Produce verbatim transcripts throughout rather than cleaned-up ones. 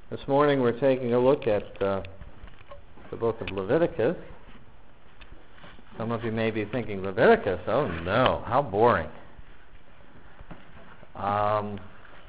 This morning we're taking a look at uh, the book of Leviticus. Some of you may be thinking, Leviticus? Oh no, how boring. Um,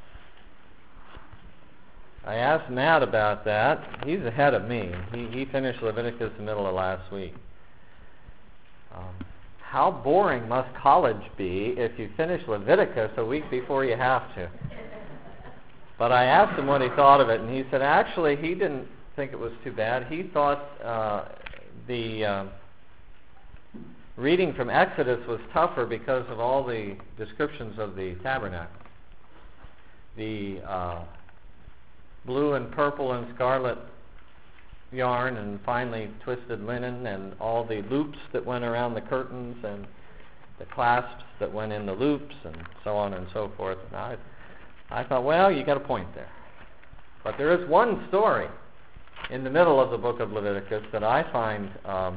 I asked Matt about that. He's ahead of me. He, he finished Leviticus the middle of last week. Um, how boring must college be if you finish Leviticus a week before you have to? But I asked him what he thought of it, and he said actually he didn't think it was too bad. He thought uh, the uh, reading from Exodus was tougher because of all the descriptions of the tabernacle. The uh, blue and purple and scarlet yarn, and finely twisted linen, and all the loops that went around the curtains, and the clasps that went in the loops, and so on and so forth. And I, I thought, well, you got a point there. But there is one story in the middle of the book of Leviticus that I find, um,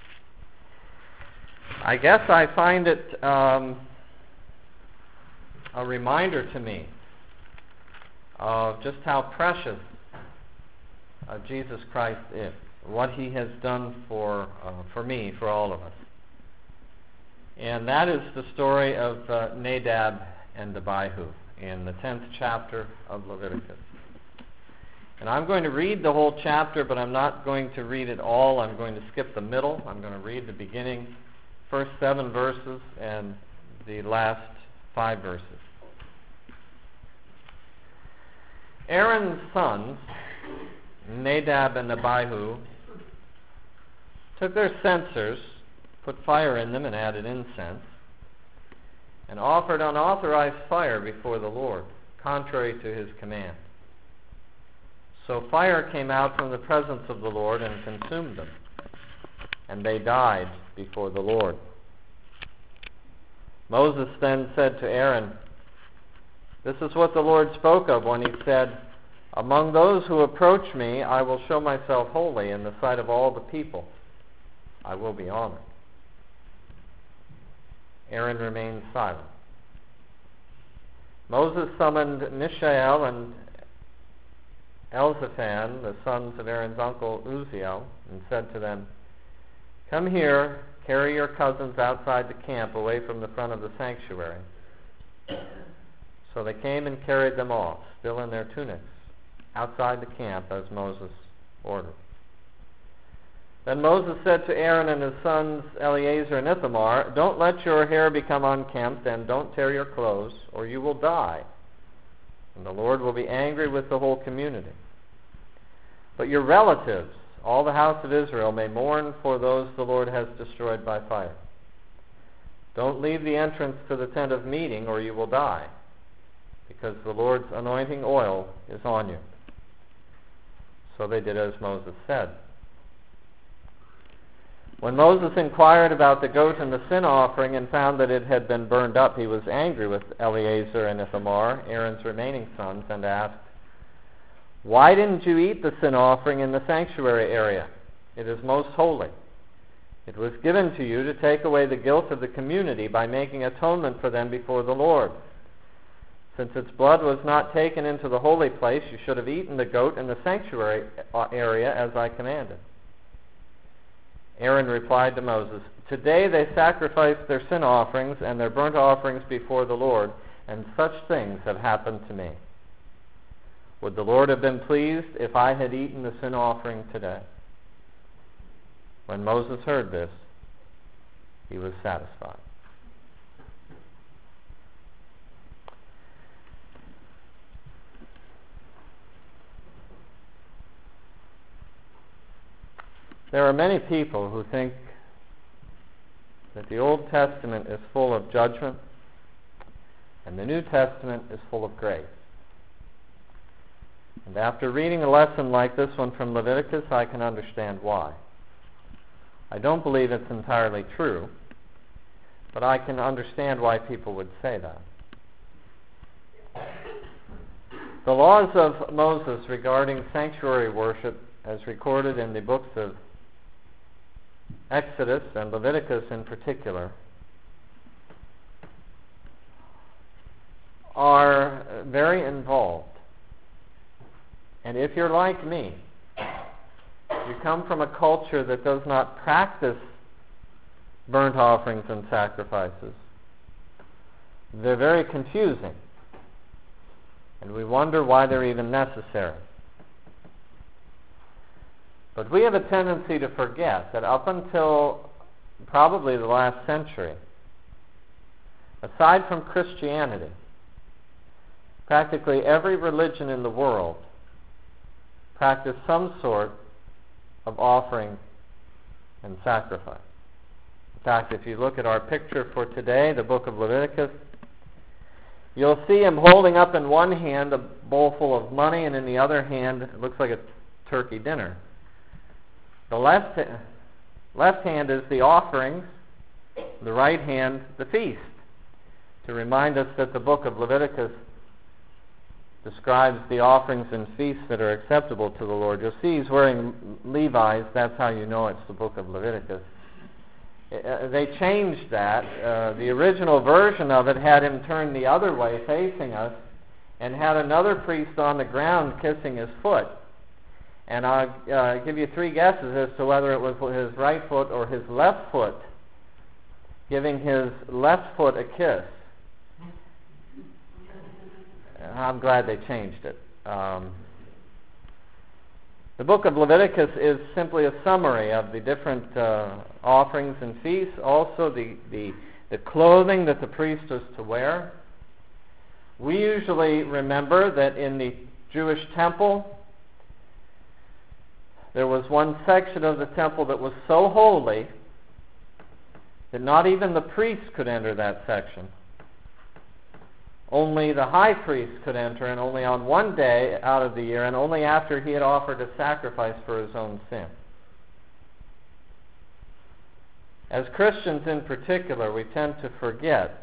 I guess I find it um, a reminder to me of just how precious uh, Jesus Christ is, what he has done for uh, for me, for all of us. And that is the story of uh, Nadab and Abihu in the tenth chapter of Leviticus. And I'm going to read the whole chapter, but I'm not going to read it all. I'm going to skip the middle. I'm going to read the beginning, first seven verses, and the last five verses. Aaron's sons, Nadab and Abihu, took their censers, put fire in them, and added incense, and offered unauthorized fire before the Lord, contrary to his command. So fire came out from the presence of the Lord and consumed them, and they died before the Lord. Moses then said to Aaron, "This is what the Lord spoke of when he said, 'Among those who approach me, I will show myself holy in the sight of all the people. I will be honored.'" Aaron remained silent. Moses summoned Mishael and Elzaphan, the sons of Aaron's uncle Uzziel, and said to them, "Come here, carry your cousins outside the camp away from the front of the sanctuary." So they came and carried them off, still in their tunics, outside the camp as Moses ordered. Then Moses said to Aaron and his sons Eleazar and Ithamar, "Don't let your hair become unkempt, and don't tear your clothes, or you will die, and the Lord will be angry with the whole community. But your relatives, all the house of Israel, may mourn for those the Lord has destroyed by fire. Don't leave the entrance to the tent of meeting, or you will die, because the Lord's anointing oil is on you." So they did as Moses said. When Moses inquired about the goat and the sin offering and found that it had been burned up, he was angry with Eleazar and Ithamar, Aaron's remaining sons, and asked, "Why didn't you eat the sin offering in the sanctuary area? It is most holy. It was given to you to take away the guilt of the community by making atonement for them before the Lord. Since its blood was not taken into the holy place, you should have eaten the goat in the sanctuary area as I commanded." Aaron replied to Moses, "Today they sacrifice their sin offerings and their burnt offerings before the Lord, and such things have happened to me. Would the Lord have been pleased if I had eaten the sin offering today?" When Moses heard this, he was satisfied. There are many people who think that the Old Testament is full of judgment and the New Testament is full of grace. And after reading a lesson like this one from Leviticus, I can understand why. I don't believe it's entirely true, but I can understand why people would say that. The laws of Moses regarding sanctuary worship, as recorded in the books of Exodus and Leviticus in particular, are very involved. And if you're like me, you come from a culture that does not practice burnt offerings and sacrifices, they're very confusing. And we wonder why they're even necessary. But we have a tendency to forget that up until probably the last century, aside from Christianity, practically every religion in the world practiced some sort of offering and sacrifice. In fact, if you look at our picture for today, the book of Leviticus, you'll see him holding up in one hand a bowl full of money, and in the other hand, it looks like a turkey dinner. The left, left hand is the offerings, the right hand, the feast, to remind us that the book of Leviticus describes the offerings and feasts that are acceptable to the Lord. You'll see he's wearing Levi's. That's how you know it's the book of Leviticus. Uh, they changed that. Uh, the original version of it had him turn the other way, facing us, and had another priest on the ground kissing his foot. And I'll uh, give you three guesses as to whether it was his right foot or his left foot, giving his left foot a kiss. I'm glad they changed it. Um, the book of Leviticus is simply a summary of the different uh, offerings and feasts, also the, the, the clothing that the priest was to wear. We usually remember that in the Jewish temple, there was one section of the temple that was so holy that not even the priests could enter that section. Only the high priest could enter, and only on one day out of the year, and only after he had offered a sacrifice for his own sin. As Christians in particular, we tend to forget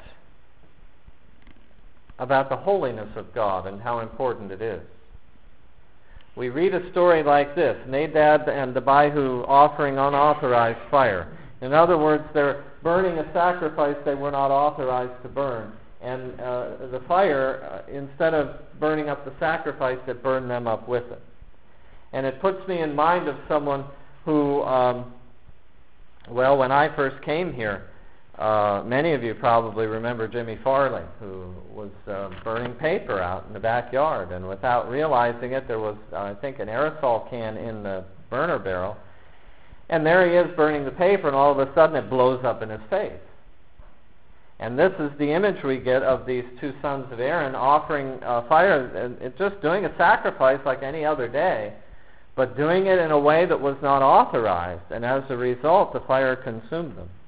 about the holiness of God and how important it is. We read a story like this, Nadab and Abihu offering unauthorized fire. In other words, they're burning a sacrifice they were not authorized to burn. And uh, the fire, uh, instead of burning up the sacrifice, it burned them up with it. And it puts me in mind of someone who, um, well, when I first came here, uh, many of you probably remember Jimmy Farley, who was uh, burning paper out in the backyard. And without realizing it, there was, uh, I think, an aerosol can in the burner barrel. And there he is burning the paper, and all of a sudden it blows up in his face. And this is the image we get of these two sons of Aaron offering uh, fire, and it just doing a sacrifice like any other day, but doing it in a way that was not authorized, and as a result, the fire consumed them.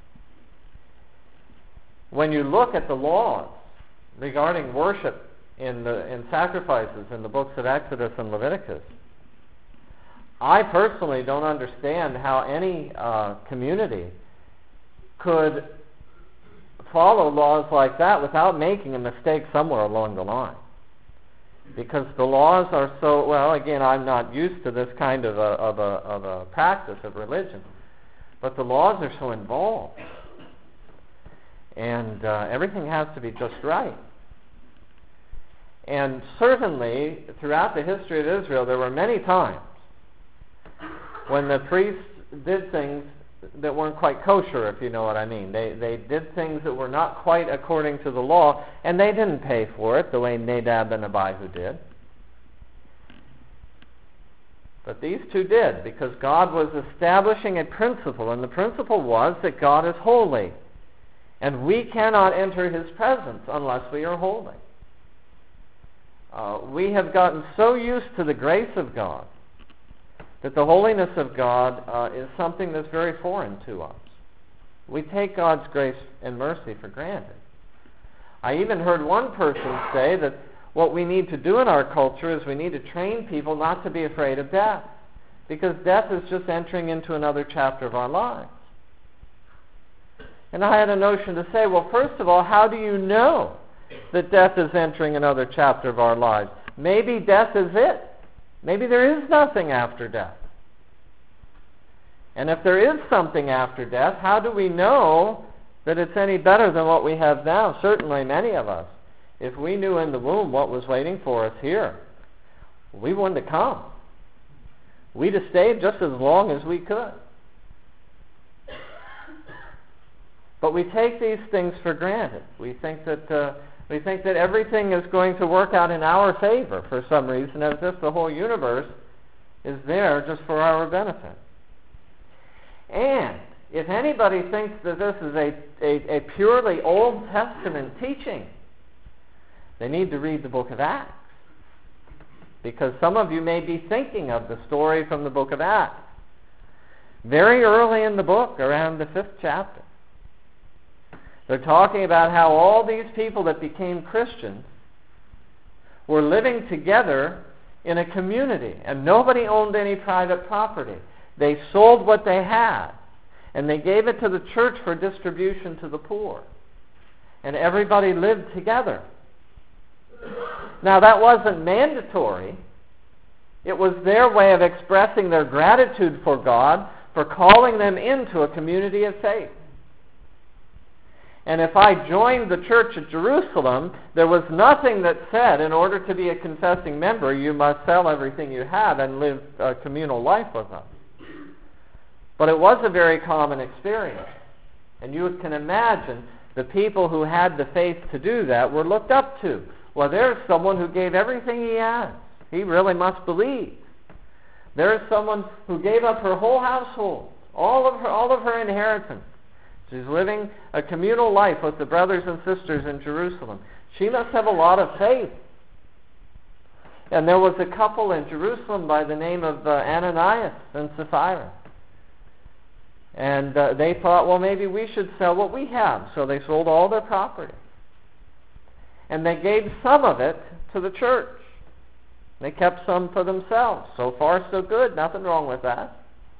When you look at the laws regarding worship in the in sacrifices in the books of Exodus and Leviticus, I personally don't understand how any uh, community could follow laws like that without making a mistake somewhere along the line. Because the laws are so, well, again, I'm not used to this kind of a, of a, of a practice of religion, but the laws are so involved. And uh, everything has to be just right. And certainly, throughout the history of Israel, there were many times when the priests did things that weren't quite kosher, if you know what I mean. They they did things that were not quite according to the law, and they didn't pay for it the way Nadab and Abihu did. But these two did, because God was establishing a principle, and the principle was that God is holy, and we cannot enter His presence unless we are holy. Uh, we have gotten so used to the grace of God that the holiness of God uh, is something that's very foreign to us. We take God's grace and mercy for granted. I even heard one person say that what we need to do in our culture is we need to train people not to be afraid of death, because death is just entering into another chapter of our lives. And I had a notion to say, well, first of all, how do you know that death is entering another chapter of our lives? Maybe death is it. Maybe there is nothing after death. And if there is something after death, how do we know that it's any better than what we have now? Certainly many of us. If we knew in the womb what was waiting for us here, We wouldn't have come. We'd have stayed just as long as we could. But we take these things for granted. We think that uh, we think that everything is going to work out in our favor for some reason, as if the whole universe is there just for our benefit. And if anybody thinks that this is a, a, a purely Old Testament teaching, they need to read the book of Acts. Because some of you may be thinking of the story from the book of Acts. Very early in the book, around the fifth chapter, they're talking about how all these people that became Christians were living together in a community, and nobody owned any private property. They sold what they had, and they gave it to the church for distribution to the poor. And everybody lived together. Now, that wasn't mandatory. It was their way of expressing their gratitude for God for calling them into a community of faith. And if I joined the church at Jerusalem, there was nothing that said, in order to be a confessing member, you must sell everything you have and live a communal life with us. But it was a very common experience. And you can imagine the people who had the faith to do that were looked up to. Well, there's someone who gave everything he has. He really must believe. There's someone who gave up her whole household, all of her, all of her inheritance. She's living a communal life with the brothers and sisters in Jerusalem. She must have a lot of faith. And there was a couple in Jerusalem by the name of uh, Ananias and Sapphira. And uh, they thought, well, maybe we should sell what we have. So they sold all their property. And they gave some of it to the church. They kept some for themselves. So far, so good. Nothing wrong with that.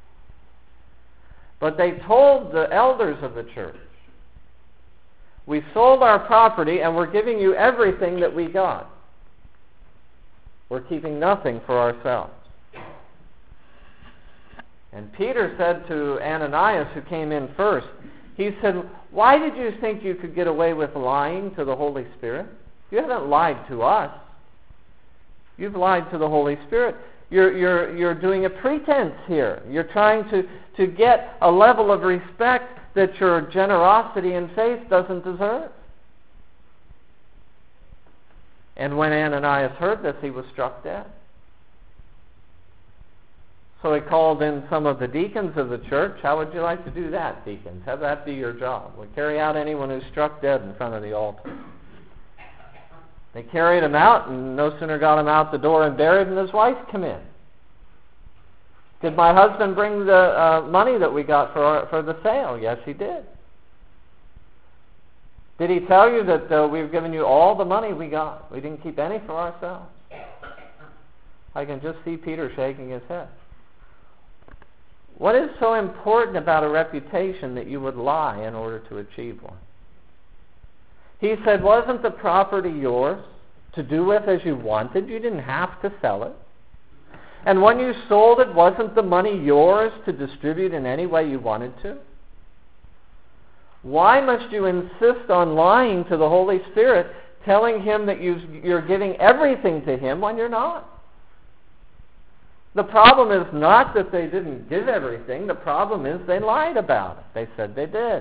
But they told the elders of the church, we sold our property and we're giving you everything that we got. We're keeping nothing for ourselves. And Peter said to Ananias, who came in first, he said, why did you think you could get away with lying to the Holy Spirit? You haven't lied to us. You've lied to the Holy Spirit. You're, you're, you're doing a pretense here. You're trying to, to get a level of respect that your generosity and faith doesn't deserve. And when Ananias heard this, he was struck dead. So he called in some of the deacons of the church. How would you like to do that, deacons? Have that be your job. We'll carry out anyone who's struck dead in front of the altar. They carried him out, and no sooner got him out the door and buried than his wife come in. Did my husband bring the uh, money that we got for our, for the sale? Yes, he did. Did he tell you that uh, we've given you all the money we got? We didn't keep any for ourselves. I can just see Peter shaking his head. What is so important about a reputation that you would lie in order to achieve one? He said, wasn't the property yours to do with as you wanted? You didn't have to sell it. And when you sold it, wasn't the money yours to distribute in any way you wanted to? Why must you insist on lying to the Holy Spirit, telling Him that you're giving everything to Him when you're not? The problem is not that they didn't give everything. The problem is they lied about it. They said they did.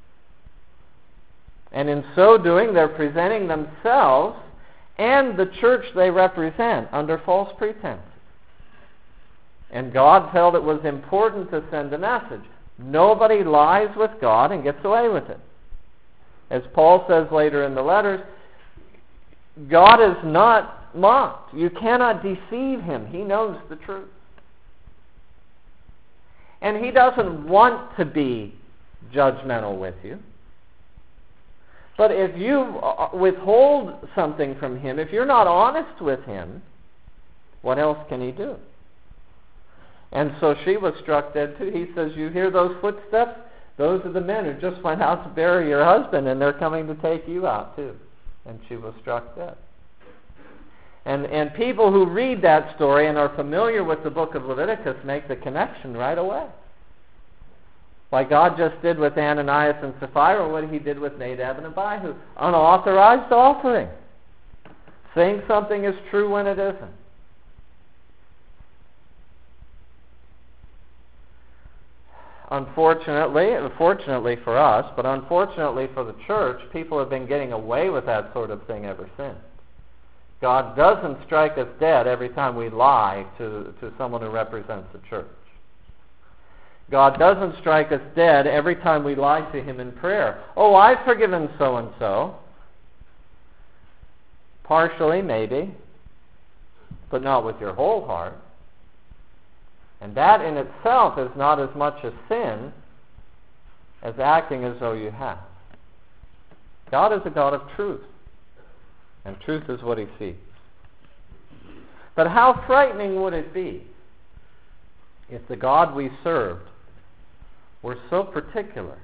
And in so doing, they're presenting themselves and the church they represent under false pretenses. And God felt it was important to send a message. Nobody lies with God and gets away with it. As Paul says later in the letters, God is not mocked. You cannot deceive Him. He knows the truth. And He doesn't want to be judgmental with you. But if you withhold something from Him, if you're not honest with Him, what else can He do? And so she was struck dead too. He says, you hear those footsteps? Those are the men who just went out to bury your husband, and they're coming to take you out too. And she was struck dead. And, and people who read that story and are familiar with the book of Leviticus make the connection right away. Like God just did with Ananias and Sapphira, what He did with Nadab and Abihu. Unauthorized offering. Saying something is true when it isn't. unfortunately, fortunately for us, but unfortunately for the church, people have been getting away with that sort of thing ever since. God doesn't strike us dead every time we lie to, to someone who represents the church. God doesn't strike us dead every time we lie to him in prayer. Oh, I've forgiven so-and-so. Partially, maybe, but not with your whole heart. And that in itself is not as much a sin as acting as though you have. God is a God of truth, and truth is what he seeks. But how frightening would it be if the God we served were so particular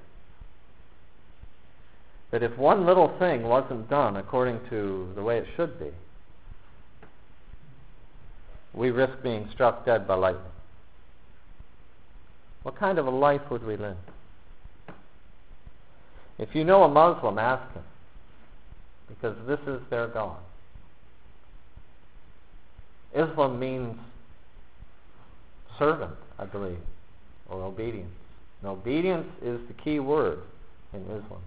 that if one little thing wasn't done according to the way it should be, we risk being struck dead by lightning? What kind of a life would we live? If you know a Muslim, ask him, because this is their God. Islam means servant, I believe, or obedience. And obedience is the key word in Islam.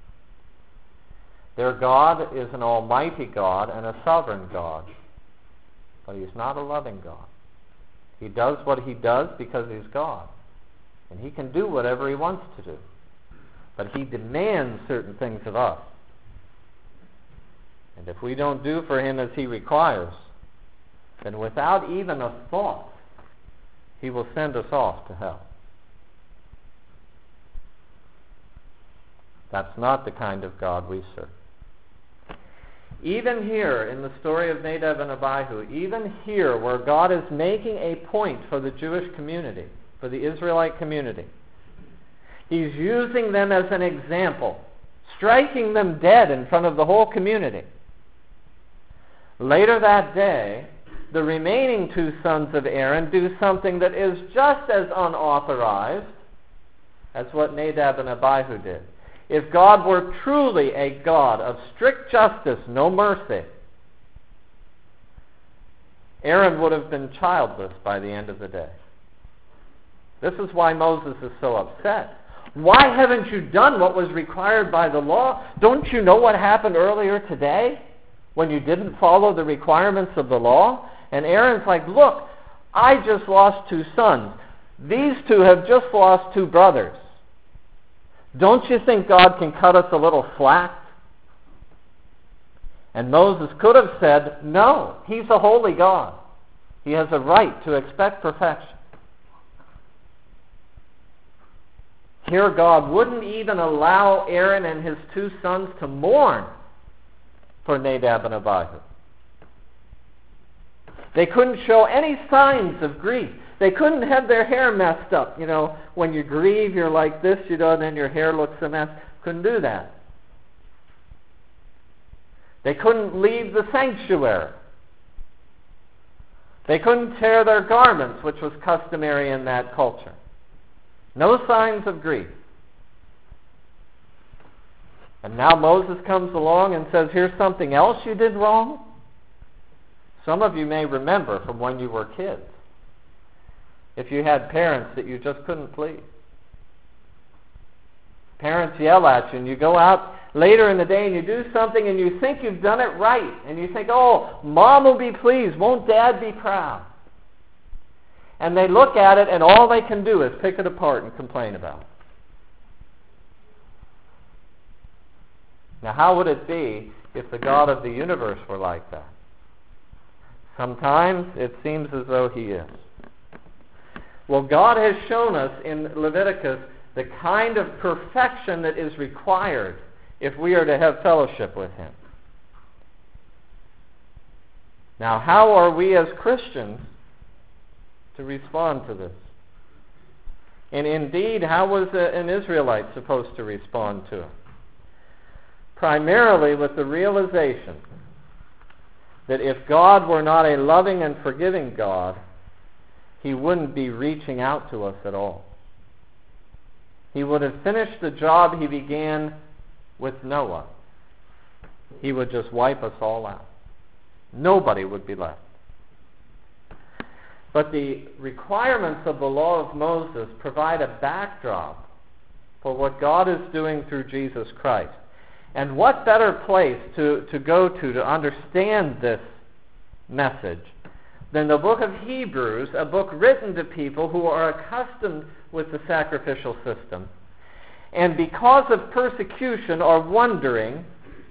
Their God is an almighty God and a sovereign God, but he's not a loving God. He does what he does because he's God, and he can do whatever he wants to do, but he demands certain things of us. And if we don't do for him as he requires, then without even a thought, he will send us off to hell. That's not the kind of God we serve. Even here in the story of Nadab and Abihu, even here where God is making a point for the Jewish community, for the Israelite community, he's using them as an example, striking them dead in front of the whole community. Later that day, the remaining two sons of Aaron do something that is just as unauthorized as what Nadab and Abihu did. If God were truly a God of strict justice, no mercy, Aaron would have been childless by the end of the day. This is why Moses is so upset. Why haven't you done what was required by the law? Don't you know what happened earlier today when you didn't follow the requirements of the law? And Aaron's like, look, I just lost two sons. These two have just lost two brothers. Don't you think God can cut us a little slack? And Moses could have said, no, he's a holy God. He has a right to expect perfection. Here God wouldn't even allow Aaron and his two sons to mourn for Nadab and Abihu. They couldn't show any signs of grief. They couldn't have their hair messed up. You know, when you grieve, you're like this, you know, and then your hair looks a mess. Couldn't do that. They couldn't leave the sanctuary. They couldn't tear their garments, which was customary in that culture. No signs of grief. And now Moses comes along and says, here's something else you did wrong. Some of you may remember from when you were kids, if you had parents that you just couldn't please. Parents yell at you and you go out later in the day and you do something and you think you've done it right. And you think, oh, Mom will be pleased. Won't Dad be proud? And they look at it and all they can do is pick it apart and complain about it. Now, how would it be if the God of the universe were like that? Sometimes it seems as though he is. Well, God has shown us in Leviticus the kind of perfection that is required if we are to have fellowship with him. Now, how are we as Christians to respond to this? And indeed, how was an Israelite supposed to respond to it? Primarily with the realization that if God were not a loving and forgiving God, he wouldn't be reaching out to us at all. He would have finished the job he began with Noah. He would just wipe us all out. Nobody would be left. But the requirements of the law of Moses provide a backdrop for what God is doing through Jesus Christ. And what better place to, to go to to understand this message than the book of Hebrews, a book written to people who are accustomed with the sacrificial system, and because of persecution are wondering,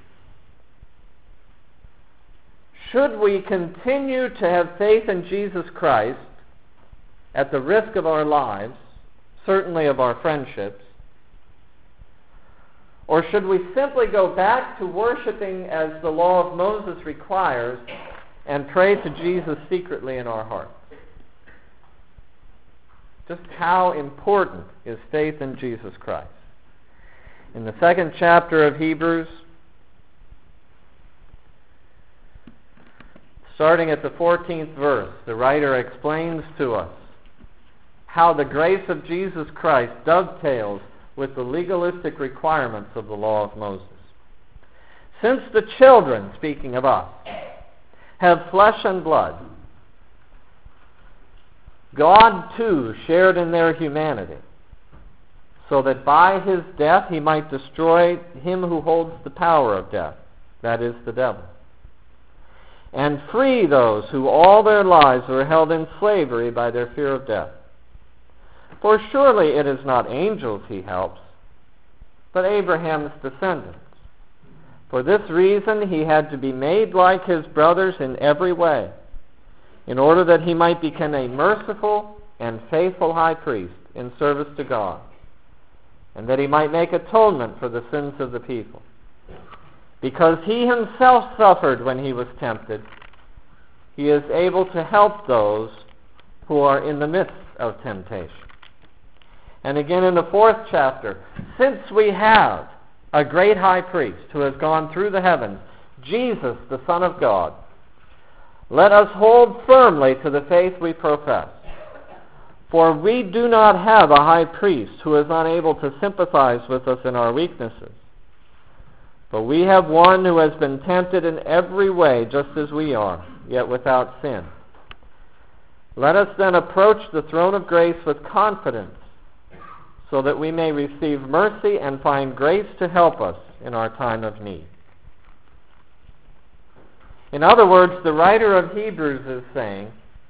should we continue to have faith in Jesus Christ at the risk of our lives, certainly of our friendships, or should we simply go back to worshiping as the law of Moses requires and pray to Jesus secretly in our hearts? Just how important is faith in Jesus Christ? In the second chapter of Hebrews, starting at the fourteenth verse, the writer explains to us how the grace of Jesus Christ dovetails with the legalistic requirements of the law of Moses. Since the children, speaking of us, have flesh and blood, God too shared in their humanity, so that by his death he might destroy him who holds the power of death, that is, the devil, and free those who all their lives were held in slavery by their fear of death. For surely it is not angels he helps, but Abraham's descendants. For this reason he had to be made like his brothers in every way, in order that he might become a merciful and faithful high priest in service to God, and that he might make atonement for the sins of the people. Because he himself suffered when he was tempted, he is able to help those who are in the midst of temptation. And again in the fourth chapter, since we have a great high priest who has gone through the heavens, Jesus, the Son of God, let us hold firmly to the faith we profess. For we do not have a high priest who is unable to sympathize with us in our weaknesses, but we have one who has been tempted in every way just as we are, yet without sin. Let us then approach the throne of grace with confidence, so that we may receive mercy and find grace to help us in our time of need. In other words, the writer of Hebrews is saying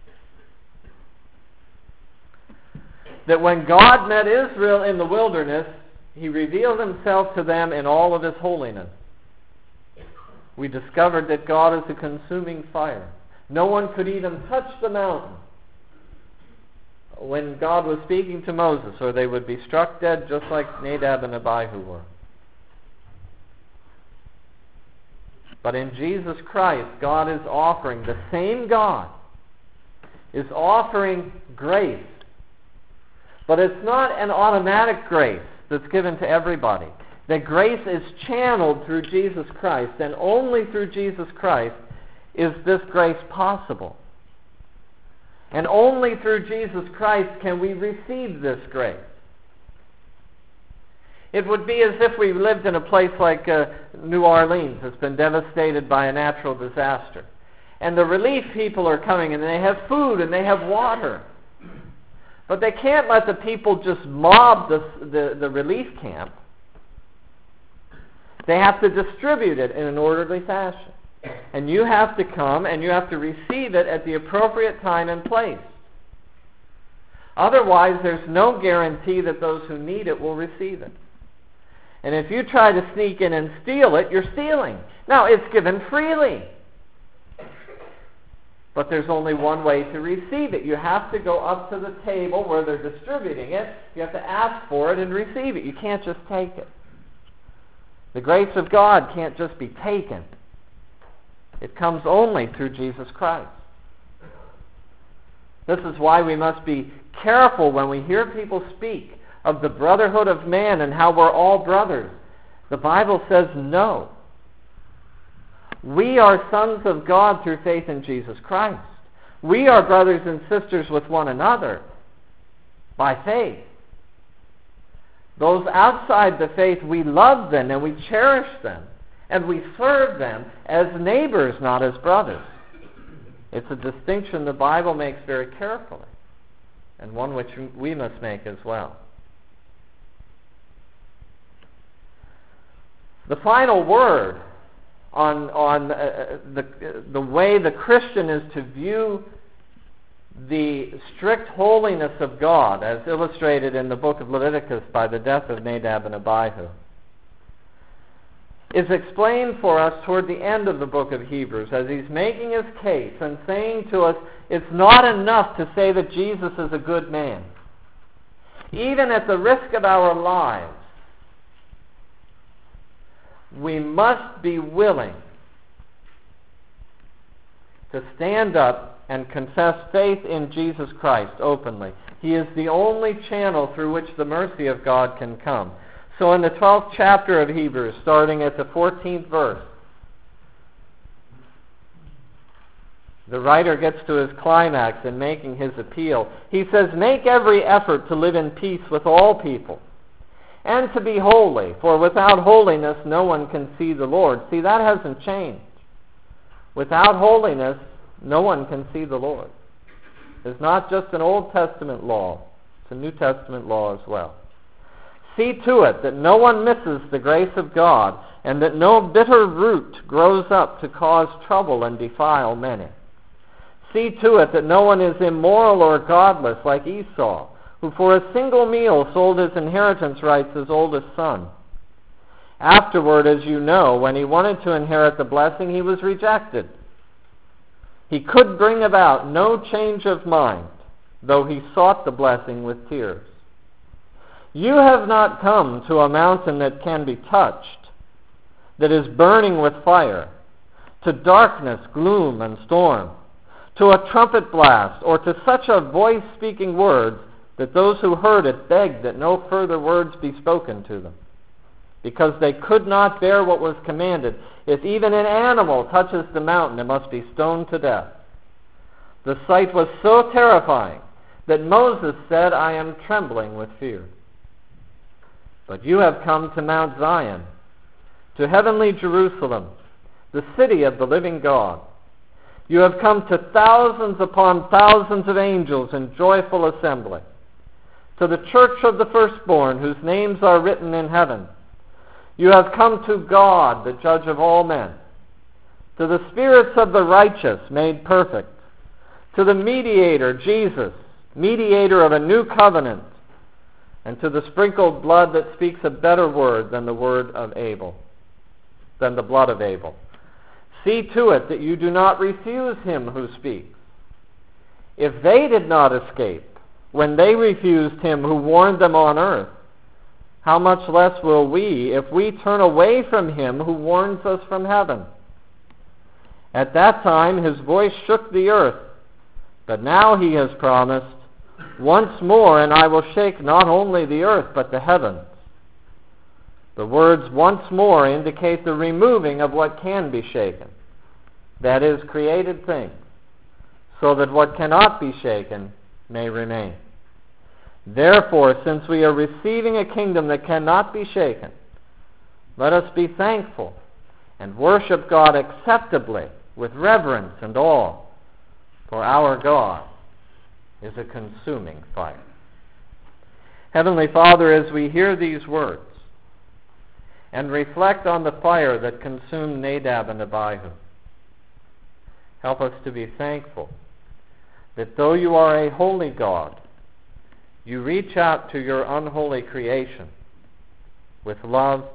that when God met Israel in the wilderness, he revealed himself to them in all of his holiness. We discovered that God is a consuming fire. No one could even touch the mountain when God was speaking to Moses, or they would be struck dead just like Nadab and Abihu were. But in Jesus Christ, God is offering, the same God is offering grace. But it's not an automatic grace that's given to everybody. The grace is channeled through Jesus Christ, and only through Jesus Christ is this grace possible. And only through Jesus Christ can we receive this grace. It would be as if we lived in a place like uh, New Orleans that's been devastated by a natural disaster. And the relief people are coming, and they have food and they have water. But they can't let the people just mob the, the, the relief camp. They have to distribute it in an orderly fashion. And you have to come and you have to receive it at the appropriate time and place. Otherwise, there's no guarantee that those who need it will receive it. And if you try to sneak in and steal it, you're stealing. Now, it's given freely. But there's only one way to receive it. You have to go up to the table where they're distributing it. You have to ask for it and receive it. You can't just take it. The grace of God can't just be taken. It comes only through Jesus Christ. This is why we must be careful when we hear people speak of the brotherhood of man and how we're all brothers. The Bible says no. We are sons of God through faith in Jesus Christ. We are brothers and sisters with one another by faith. Those outside the faith, we love them and we cherish them and we serve them as neighbors, not as brothers. It's a distinction the Bible makes very carefully, and one which we must make as well. The final word on, on uh, the, the way the Christian is to view the strict holiness of God, as illustrated in the book of Leviticus by the death of Nadab and Abihu, is explained for us toward the end of the book of Hebrews, as he's making his case and saying to us, it's not enough to say that Jesus is a good man. Even at the risk of our lives, we must be willing to stand up and confess faith in Jesus Christ openly. He is the only channel through which the mercy of God can come. So in the twelfth chapter of Hebrews, starting at the fourteenth verse, the writer gets to his climax in making his appeal. He says, "Make every effort to live in peace with all people, and to be holy, for without holiness no one can see the Lord." See, that hasn't changed. Without holiness, no one can see the Lord. It's not just an Old Testament law, it's a New Testament law as well. See to it that no one misses the grace of God, and that no bitter root grows up to cause trouble and defile many. See to it that no one is immoral or godless like Esau, who for a single meal sold his inheritance rights as oldest son. Afterward, as you know, when he wanted to inherit the blessing, he was rejected. He could bring about no change of mind, though he sought the blessing with tears. You have not come to a mountain that can be touched, that is burning with fire, to darkness, gloom, and storm, to a trumpet blast, or to such a voice speaking words that those who heard it begged that no further words be spoken to them, because they could not bear what was commanded. If even an animal touches the mountain, it must be stoned to death. The sight was so terrifying that Moses said, "I am trembling with fear." But you have come to Mount Zion, to heavenly Jerusalem, the city of the living God. You have come to thousands upon thousands of angels in joyful assembly, to the church of the firstborn, whose names are written in heaven. You have come to God, the judge of all men, to the spirits of the righteous made perfect, to the mediator, Jesus, mediator of a new covenant, and to the sprinkled blood that speaks a better word than the word of Abel, than the blood of Abel. See to it that you do not refuse him who speaks. If they did not escape when they refused him who warned them on earth, how much less will we if we turn away from him who warns us from heaven? At that time his voice shook the earth, but now he has promised, "Once more, and I will shake not only the earth, but the heavens." The words "once more" indicate the removing of what can be shaken, that is, created things, so that what cannot be shaken may remain. Therefore, since we are receiving a kingdom that cannot be shaken, let us be thankful and worship God acceptably with reverence and awe, for our God is a consuming fire. Heavenly Father, as we hear these words and reflect on the fire that consumed Nadab and Abihu, help us to be thankful that though you are a holy God, you reach out to your unholy creation with love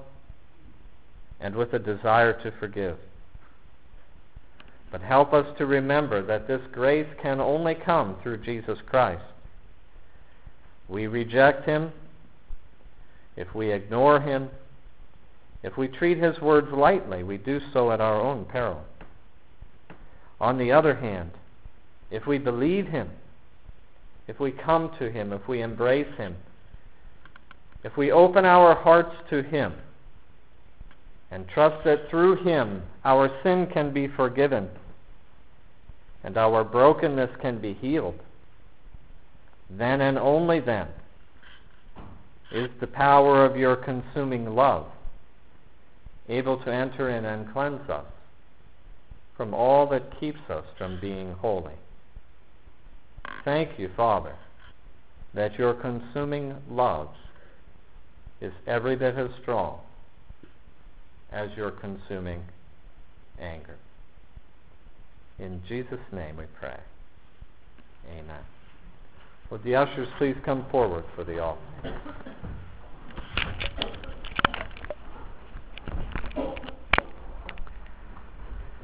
and with a desire to forgive. But help us to remember that this grace can only come through Jesus Christ. We reject him, if we ignore him, if we treat his words lightly, we do so at our own peril. On the other hand, if we believe him, if we come to him, if we embrace him, if we open our hearts to him and trust that through him our sin can be forgiven and our brokenness can be healed, then and only then is the power of your consuming love able to enter in and cleanse us from all that keeps us from being holy. Thank you, Father, that your consuming love is every bit as strong as your consuming anger. In Jesus' name we pray. Amen. Would the ushers please come forward for the offering?